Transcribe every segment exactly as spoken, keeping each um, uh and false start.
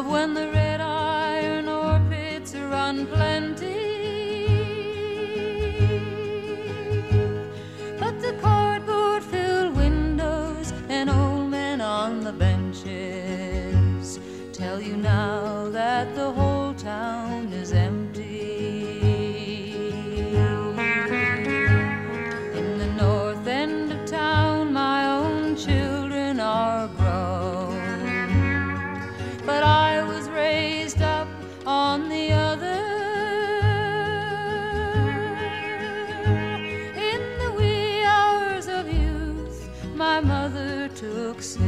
of when the red iron ore pits run plenty. But the cardboard filled windows and old men on the benches tell you now that the whole town is empty. In the north end of town my own children are grown, but I was raised up on the other. In the wee hours of youth my mother took sick,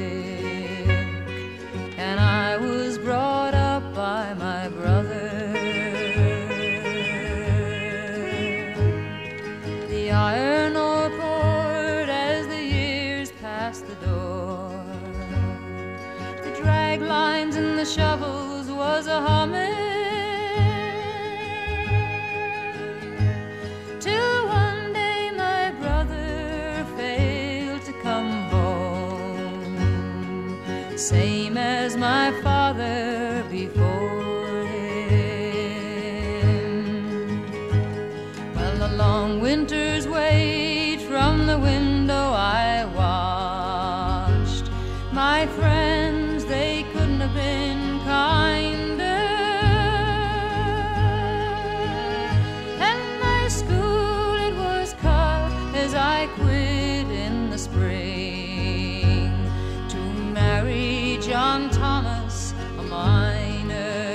and I was brought up by my brother. The iron ore poured as the years passed the door. The drag lines and the shovels was a humming, till one day my brother failed to come home, same as my father before him. Well, the long winter's wait from the window I watched. My friends, they couldn't have been kinder, and my school, it was cut as I quit in the spring to marry John Thomas, a miner.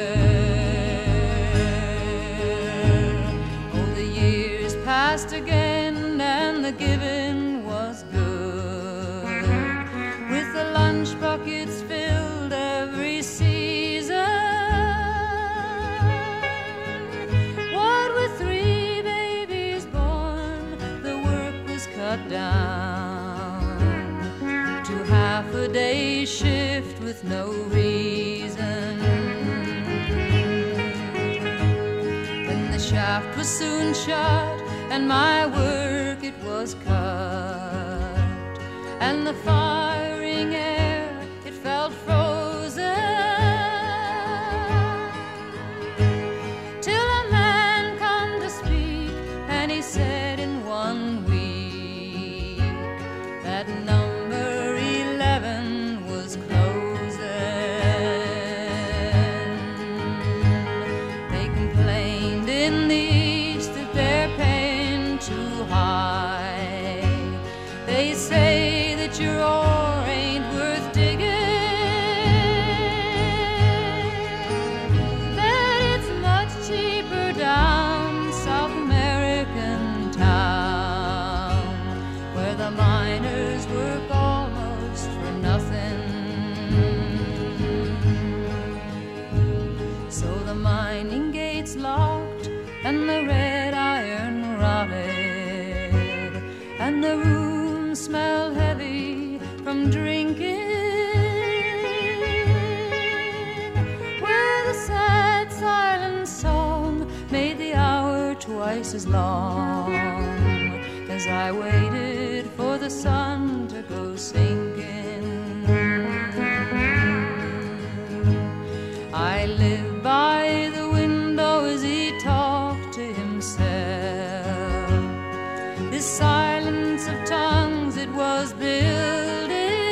Oh, the years passed again and the giving was good, with the lunch buckets filled every season. What with three babies born, the work was cut down to half a day shift with no reason. Then the shaft was soon shut and my work it was cut, and the firing air it felt frozen, till a man come to speak, and he said in one week that number eleven was closing. They complained in the east that they're paying too high. They say that your ore ain't worth digging, that it's much cheaper down South American town, where the miners work almost for nothing. So the mining gates locked and the red iron rotted, and the room smelled heavy from drinking, where the sad silent song made the hour twice as long as I waited for the sun to go sinking. I lived by the window as he talked to himself. This silence of tongues, it was building.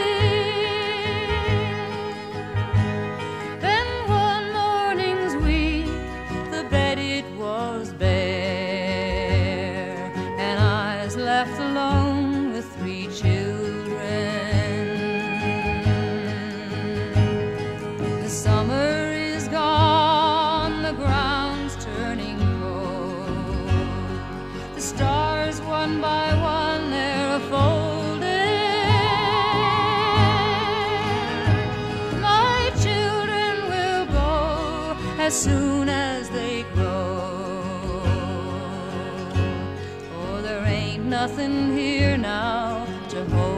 Then one morning's week, the bed it was bare, and I was left alone with three children. The summer is gone, the ground's turning cold, the stars one by one they're folded. My children will go as soon as they grow, oh, there ain't nothing here now to hold.